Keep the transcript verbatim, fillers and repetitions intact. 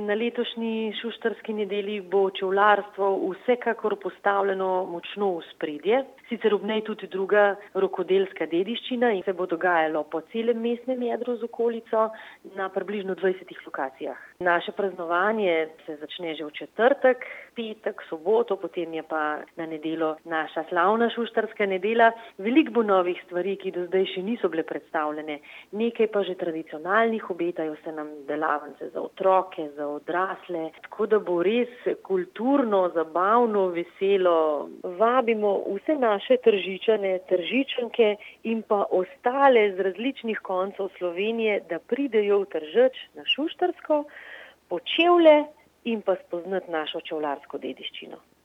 Na letošnji šuštarski nedelji bo čevljarstvo vsekakor postavljeno močno v spredje. Sicer ob njej tudi druga rokodelska dediščina in se bo dogajalo po celem mestnem jedru z okolico na približno dvajsetih lokacijah. Naše praznovanje se začne že v četrtek, petek, soboto, potem je pa na nedeljo naša slavna šuštarska nedelja. Veliko bo novih stvari, ki do zdaj še niso bile predstavljene. Nekaj pa že tradicionalnih, obetajo se nam delavnice za otroke, za odrasle, tako da bo res kulturno, zabavno, veselo. Vabimo vse naše Tržičane, Tržičanke in pa ostale z različnih koncev Slovenije, da pridejo v Tržič na Šuštarsko po čevlje in pa spoznati našo čevljarsko dediščino.